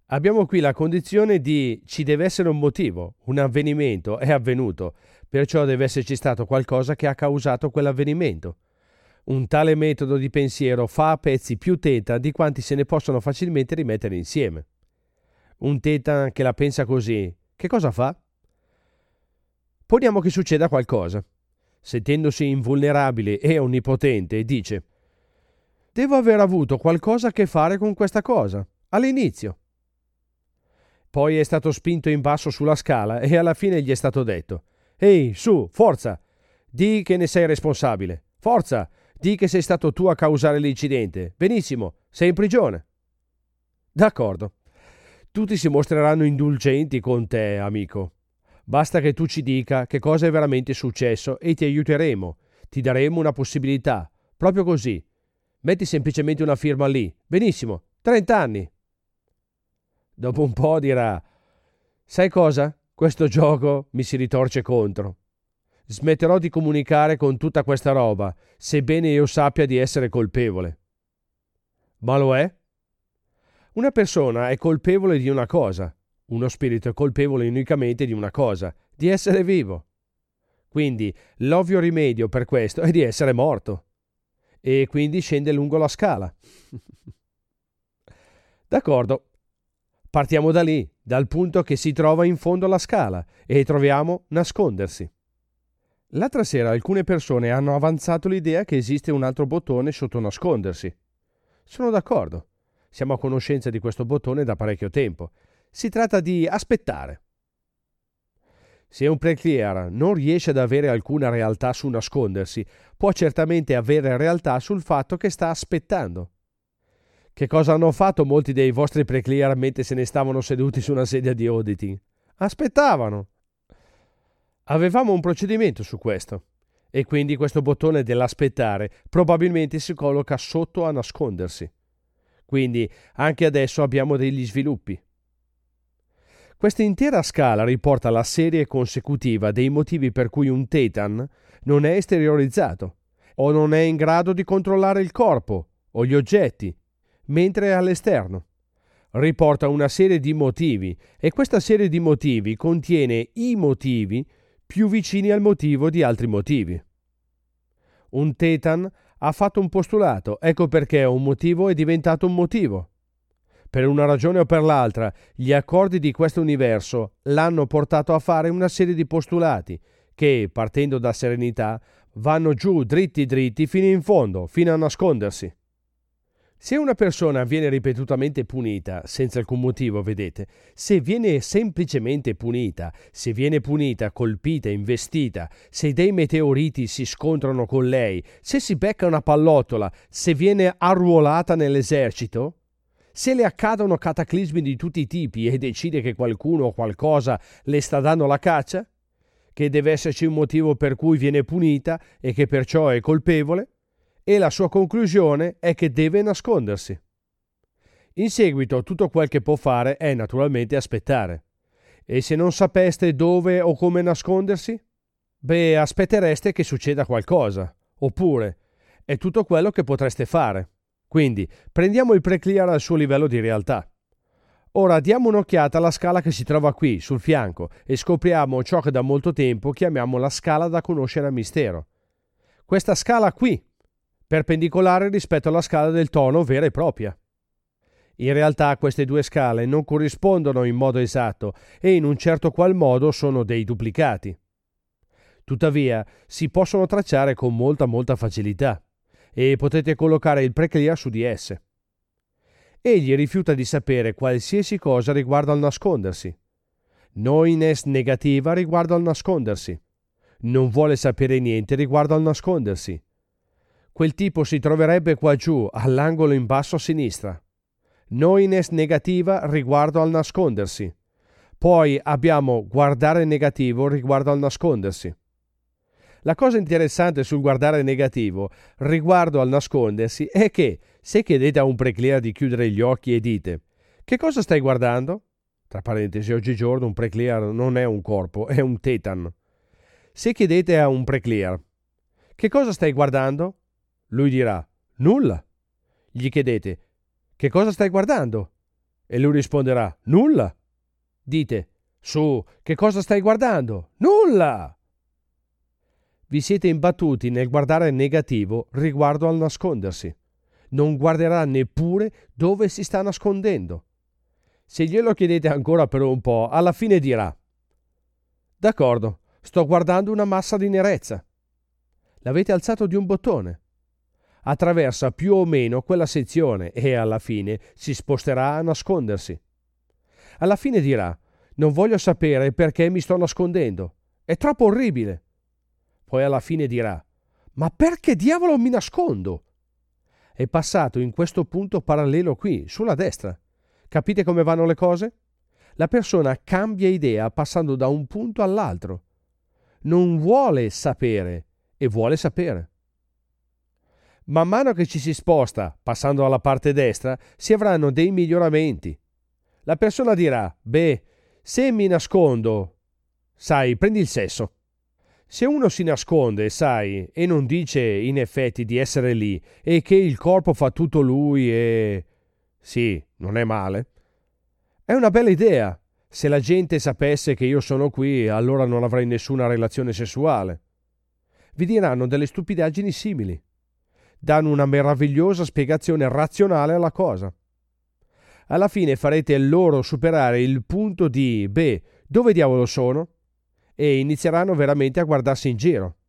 Abbiamo qui la condizione di ci deve essere un motivo, un avvenimento è avvenuto, perciò deve esserci stato qualcosa che ha causato quell'avvenimento. Un tale metodo di pensiero fa a pezzi più teta di quanti se ne possono facilmente rimettere insieme. Un teta che la pensa così, che cosa fa? Poniamo che succeda qualcosa. Sentendosi invulnerabile e onnipotente, dice: devo aver avuto qualcosa a che fare con questa cosa, all'inizio. Poi è stato spinto in basso sulla scala e alla fine gli è stato detto: ehi, su, forza! Di che ne sei responsabile. Forza! Di che sei stato tu a causare l'incidente. Benissimo, sei in prigione. D'accordo. Tutti si mostreranno indulgenti con te, amico. Basta che tu ci dica che cosa è veramente successo e ti aiuteremo. Ti daremo una possibilità. Proprio così. Metti semplicemente una firma lì. Benissimo, 30 anni. Dopo un po' dirà: sai cosa? Questo gioco mi si ritorce contro. Smetterò di comunicare con tutta questa roba, sebbene io sappia di essere colpevole. Ma lo è? Una persona è colpevole di una cosa, uno spirito è colpevole unicamente di una cosa, di essere vivo. Quindi l'ovvio rimedio per questo è di essere morto. E quindi scende lungo la scala. D'accordo. Partiamo da lì, dal punto che si trova in fondo alla scala, e troviamo nascondersi. L'altra sera alcune persone hanno avanzato l'idea che esiste un altro bottone sotto nascondersi. Sono d'accordo. Siamo a conoscenza di questo bottone da parecchio tempo. Si tratta di aspettare. Se un preclear non riesce ad avere alcuna realtà su nascondersi, può certamente avere realtà sul fatto che sta aspettando. Che cosa hanno fatto molti dei vostri preclear mentre se ne stavano seduti su una sedia di auditing? Aspettavano. Avevamo un procedimento su questo, e quindi questo bottone dell'aspettare probabilmente si colloca sotto a nascondersi. Quindi anche adesso abbiamo degli sviluppi. Questa intera scala riporta la serie consecutiva dei motivi per cui un Thetan non è esteriorizzato, o non è in grado di controllare il corpo o gli oggetti, mentre è all'esterno. Riporta una serie di motivi, e questa serie di motivi contiene i motivi più vicini al motivo di altri motivi. Un Thetan ha fatto un postulato, ecco perché un motivo è diventato un motivo. Per una ragione o per l'altra, gli accordi di questo universo l'hanno portato a fare una serie di postulati che, partendo da serenità, vanno giù dritti fino in fondo, fino a nascondersi. Se una persona viene ripetutamente punita, senza alcun motivo, vedete, se viene semplicemente punita, se viene punita, colpita, investita, se dei meteoriti si scontrano con lei, se si becca una pallottola, se viene arruolata nell'esercito, se le accadono cataclismi di tutti i tipi e decide che qualcuno o qualcosa le sta dando la caccia, che deve esserci un motivo per cui viene punita e che perciò è colpevole, e la sua conclusione è che deve nascondersi. In seguito tutto quel che può fare è naturalmente aspettare. E se non sapeste dove o come nascondersi? Beh, aspettereste che succeda qualcosa. Oppure, è tutto quello che potreste fare. Quindi, prendiamo il preclear al suo livello di realtà. Ora diamo un'occhiata alla scala che si trova qui, sul fianco, e scopriamo ciò che da molto tempo chiamiamo la scala da conoscere a mistero. Questa scala qui, perpendicolare rispetto alla scala del tono vera e propria. In realtà queste due scale non corrispondono in modo esatto e in un certo qual modo sono dei duplicati. Tuttavia si possono tracciare con molta facilità e potete collocare il preclear su di esse. Egli rifiuta di sapere qualsiasi cosa riguardo al nascondersi. Knowingness negativa riguardo al nascondersi. Non vuole sapere niente riguardo al nascondersi. Quel tipo si troverebbe qua giù, all'angolo in basso a sinistra. Knowingness negativa riguardo al nascondersi. Poi abbiamo guardare negativo riguardo al nascondersi. La cosa interessante sul guardare negativo riguardo al nascondersi è che, se chiedete a un preclear di chiudere gli occhi e dite «Che cosa stai guardando?» Tra parentesi, oggigiorno un preclear non è un corpo, è un Thetan. Se chiedete a un preclear «Che cosa stai guardando?» Lui dirà «Nulla». Gli chiedete «Che cosa stai guardando?» E lui risponderà: nulla. Dite: su, che cosa stai guardando? Nulla! Vi siete imbattuti nel guardare negativo riguardo al nascondersi. Non guarderà neppure dove si sta nascondendo. Se glielo chiedete ancora per un po', alla fine dirà: d'accordo, sto guardando una massa di nerezza. L'avete alzato di un bottone. Attraversa più o meno quella sezione e alla fine si sposterà a nascondersi. Alla fine dirà: non voglio sapere perché mi sto nascondendo. È troppo orribile. Poi alla fine dirà: ma perché diavolo mi nascondo? È passato in questo punto parallelo qui, sulla destra. Capite come vanno le cose? La persona cambia idea passando da un punto all'altro. Non vuole sapere e vuole sapere. Man mano che ci si sposta, passando alla parte destra, si avranno dei miglioramenti. La persona dirà: beh, se mi nascondo, sai, prendi il sesso. Se uno si nasconde, sai, e non dice in effetti di essere lì e che il corpo fa tutto lui e... sì, non è male. È una bella idea. Se la gente sapesse che io sono qui, allora non avrei nessuna relazione sessuale. Vi diranno delle stupidaggini simili. Danno una meravigliosa spiegazione razionale alla cosa. Alla fine farete loro superare il punto di, beh, dove diavolo sono? E inizieranno veramente a guardarsi in giro.